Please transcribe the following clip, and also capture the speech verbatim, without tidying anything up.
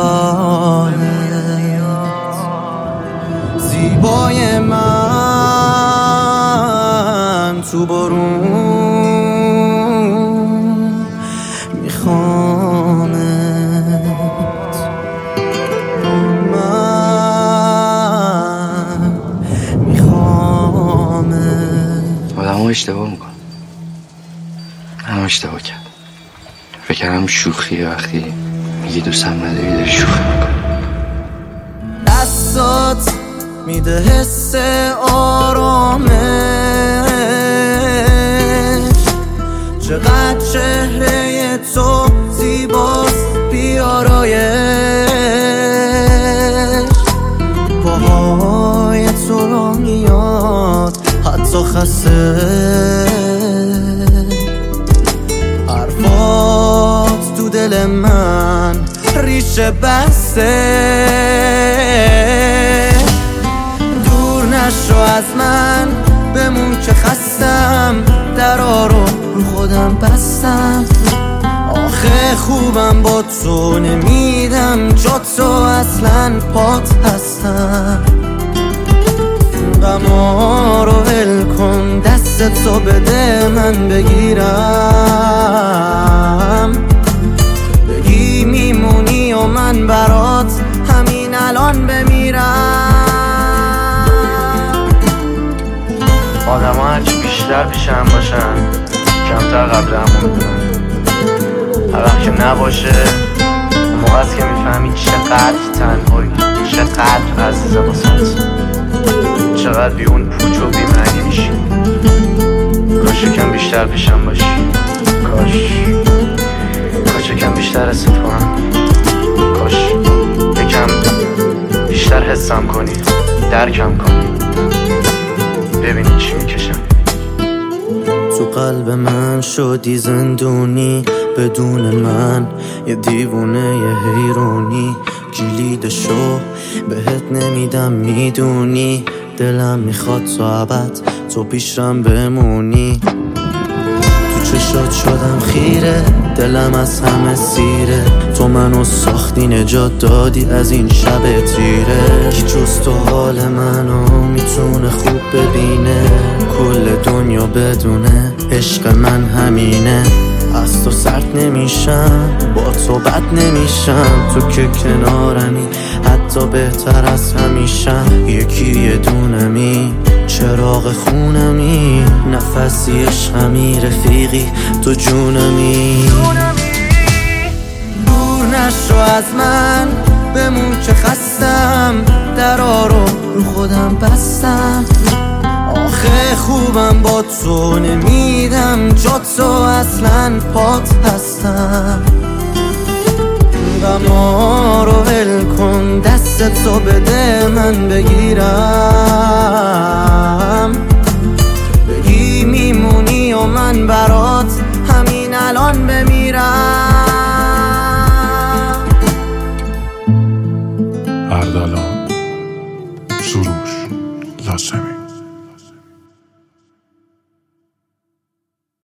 سیاهت زیبای من تو بارون میخوامت من میخوامت. آدم ها اشتباه میکن، هم اشتباه کرد. فکر کردم شوخیه وقتی میگی دوستم نداری داری شوخی میکن. دستات میده حس آرامش، چقدر چهره تو زیباست بیارایش، پاهای تو را میاد حتی خسته، حرفات تو دل من ریشه بسته. دور نشو از من بمون که خستم، درا رو رو خودم بستم. آخه خوبم با تو نمیدم جا تو اصلا پات هستم. غما رو ول کن دست تو بده من بگیرم، بگی میمونی و من برات همین الان بمیرم. آدم ها هرچی بیشتر پیشم باشن کمتر قبل همون میدونن. هر وقت که نباشه اون موقع است که میفهمی چقدر تنهایی، چقدر عزیزه واسات، چقدر بی اون پوچ و بی معنی میشی. کاش یکم بیشتر پیشم باشی، کاش کاش یکم بیشتر حست کنم، کاش یکم بیشتر حسم کنی، درکم کنی، ببینی چی میکشم. تو قلب من شدی زندونی، بدون من یه دیوونه یه حیرونی. کلیدشو بهت نمیدم میدونی، دلم میخواد تو ابد تو پیشم بمونی. تو چشات شدم خیره، دلم از همه سیره. تو منو ساختی نجات دادی از این شب تیره. کی جز تو حال منو میتونه خوب ببینه، کل دنیا بدونه عشق من همینه. از تو سرد نمیشم با تو بد نمیشم، تو که کنارمی حتی بهتر از همیشم. یکی یه دونمی چراغ خونمی، نفسی عشقمی رفیقی تو جونمی. دور نشو از من بمون که خستم، درا رو رو خودم بستم. آخه خوبم با تو نمیدم جا تو اصلا پات هستم. غما رو ول کن دست تو بده من بگیرم، بگی میمونی و من برات همین الان بمیرم.